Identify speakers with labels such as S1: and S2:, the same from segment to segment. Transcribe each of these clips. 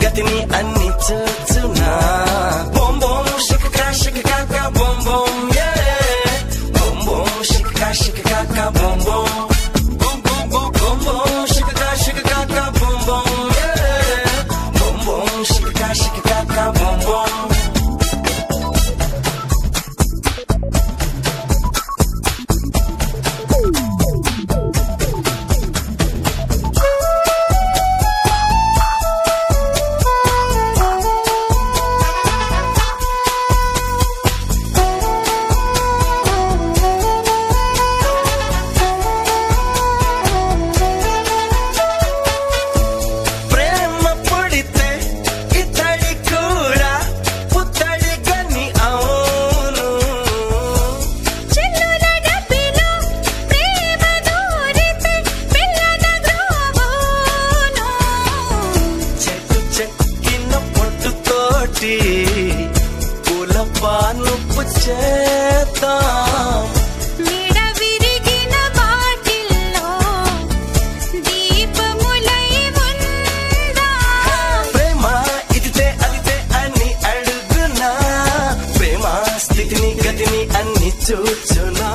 S1: గతిని అన్ని చూచునా బొం బొం షికకా షికకా బొం బొం బొం బొం షికకా షికకా బొం బొం బొం బొం బొం బొం షికకా షికకా బొం బొం బొం బొం షికకా షికకా బొం బొం పూలపాను పుచ్చేద్దాం
S2: మేడ విరిగిన బాటిల్లో దీపములై ఉందాం
S1: ప్రేమ ఇదితే అదితే అని అడుగునా ప్రేమ స్థితిని గతిని అన్ని చూచునా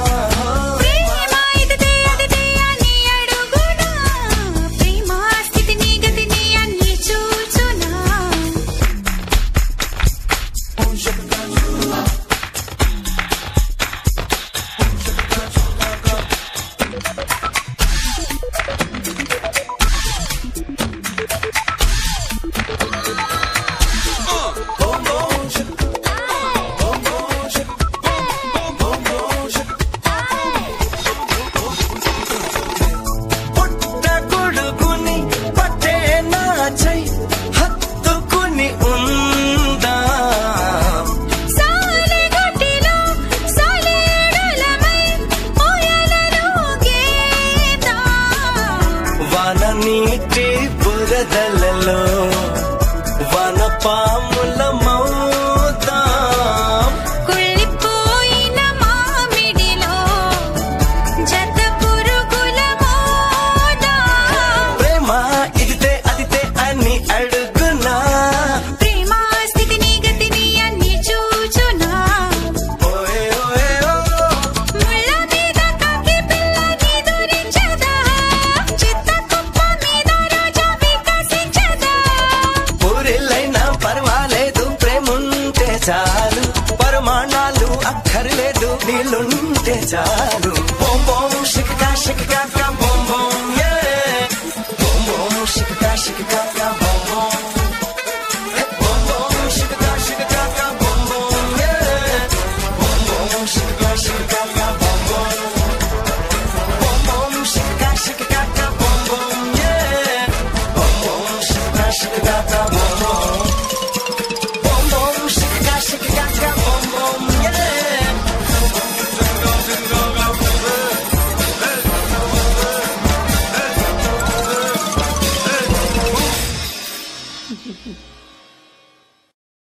S1: నీటి బురదలలో వనపాముల మౌదాం
S2: కుళ్ళిపోయిన మామిడిలో జత పురుగుల మోదాం
S1: ప్రేమ ఇదితే అదితే అని అడుగునా
S2: ప్రేమ స్థితిని గతిని అన్ని చూచునా
S1: ఓయే ఓయే ఓ
S2: ముళ్ళ మీద కాకి పిల్ల నిదురించదా చిత్త కుప్ప మీద రాజా వికసించదా
S1: ఊరిల్లైనా పర్వాలేదు ప్రేముంటే చాలు పరమాణాలు అక్కర్లేదు నీళ్ళుంటే చాలు